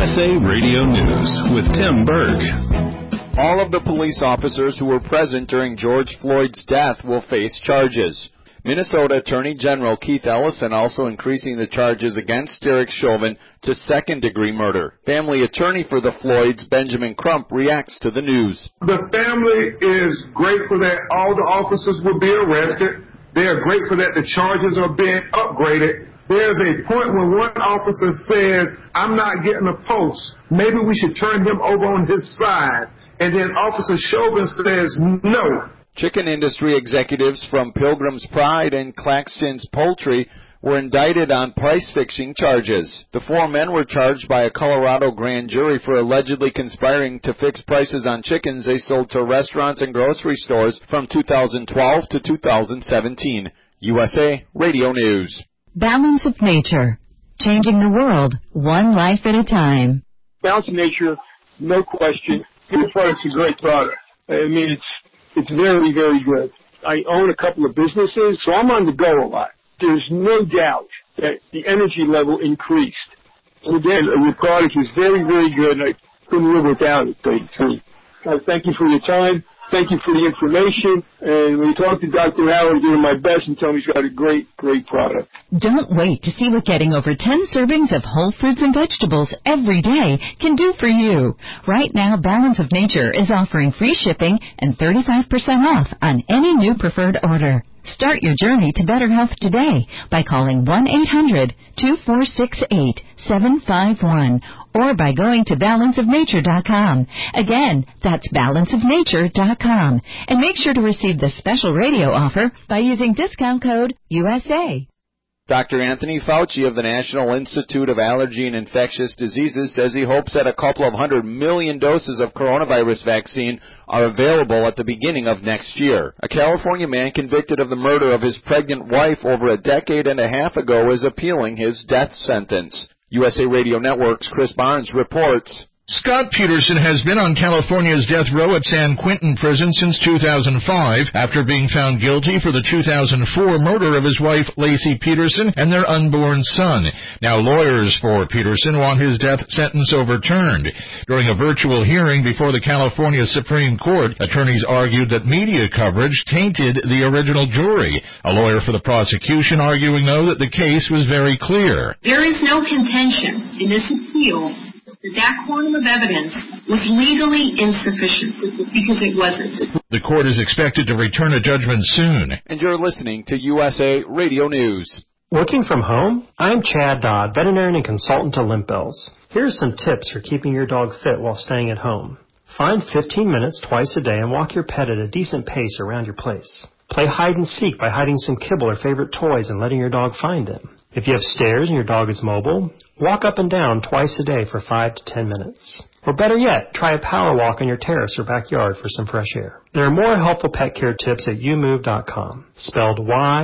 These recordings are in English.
USA Radio News with Tim Berg. All of the police officers who were present during George Floyd's death will face charges. Minnesota Attorney General Keith Ellison also increasing the charges against Derek Chauvin to second-degree murder. Family attorney for the Floyds, Benjamin Crump, reacts to the news. The family is grateful that all the officers will be arrested. They are grateful that the charges are being upgraded. There's a point when one officer says, I'm not getting a post. Maybe we should turn him over on his side. And then Officer Chauvin says no. Chicken industry executives from Pilgrim's Pride and Claxton's Poultry were indicted on price-fixing charges. The four men were charged by a Colorado grand jury for allegedly conspiring to fix prices on chickens they sold to restaurants and grocery stores from 2012 to 2017. USA Radio News. Balance of Nature, changing the world one life at a time. Balance of Nature, no question. Your product's a great product. I mean, it's very, very good. I own a couple of businesses, so I'm on the go a lot. There's no doubt that the energy level increased. And again, your product is very, very good, and I couldn't live without it, thank you for your time. Thank you for the information. And when you talk to Dr. Howard, give him my best and tell him he's got a great, great product. Don't wait to see what getting over 10 servings of whole fruits and vegetables every day can do for you. Right now, Balance of Nature is offering free shipping and 35% off on any new preferred order. Start your journey to better health today by calling 1-800-2468-751 or by going to balanceofnature.com. Again, that's balanceofnature.com. And make sure to receive the special radio offer by using discount code USA. Dr. Anthony Fauci of the National Institute of Allergy and Infectious Diseases says he hopes that a couple of 100 million doses of coronavirus vaccine are available at the beginning of next year. A California man convicted of the murder of his pregnant wife over a decade and a half ago is appealing his death sentence. USA Radio Network's Chris Barnes reports. Scott Peterson has been on California's death row at San Quentin Prison since 2005 after being found guilty for the 2004 murder of his wife, Lacey Peterson, and their unborn son. Now lawyers for Peterson want his death sentence overturned. During a virtual hearing before the California Supreme Court, attorneys argued that media coverage tainted the original jury. A lawyer for the prosecution arguing, though, that the case was very clear. There is no contention in this appeal that quantum of evidence was legally insufficient, because it wasn't. The court is expected to return a judgment soon. And you're listening to USA Radio News. Working from home? I'm Chad Dodd, veterinarian and consultant to Limp Bills. Here are some tips for keeping your dog fit while staying at home. Find 15 minutes twice a day and walk your pet at a decent pace around your place. Play hide and seek by hiding some kibble or favorite toys and letting your dog find them. If you have stairs and your dog is mobile, walk up and down twice a day for 5 to 10 minutes. Or better yet, try a power walk on your terrace or backyard for some fresh air. There are more helpful pet care tips at youmove.com, spelled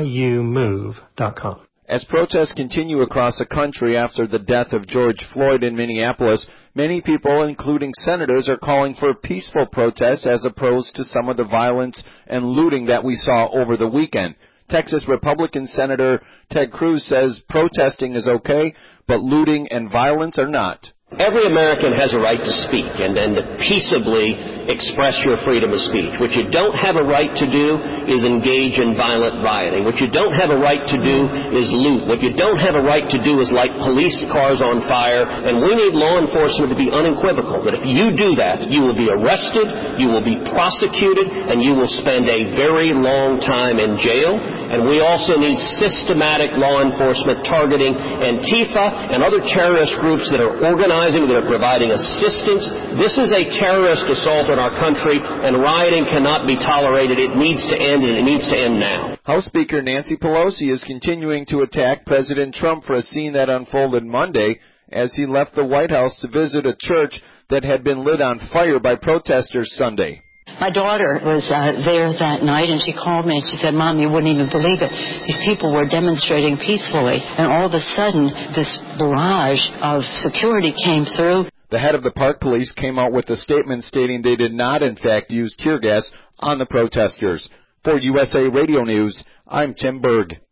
YOUMOVE.com. As protests continue across the country after the death of George Floyd in Minneapolis, many people, including senators, are calling for peaceful protests as opposed to some of the violence and looting that we saw over the weekend. Texas Republican Senator Ted Cruz says protesting is okay, but looting and violence are not. Every American has a right to speak and to peaceably express your freedom of speech. What you don't have a right to do is engage in violent rioting. What you don't have a right to do is loot. What you don't have a right to do is light police cars on fire. And we need law enforcement to be unequivocal that if you do that, you will be arrested, you will be prosecuted, and you will spend a very long time in jail. And we also need systematic law enforcement targeting Antifa and other terrorist groups that are organizing, that are providing assistance. This is a terrorist assault on our country, and rioting cannot be tolerated. It needs to end, and it needs to end now. House Speaker Nancy Pelosi is continuing to attack President Trump for a scene that unfolded Monday as he left the White House to visit a church that had been lit on fire by protesters Sunday. My daughter was there that night, and she called me, and she said, Mom, you wouldn't even believe it. These people were demonstrating peacefully, and all of a sudden, this barrage of security came through. The head of the Park Police came out with a statement stating they did not, in fact, use tear gas on the protesters. For USA Radio News, I'm Tim Berg.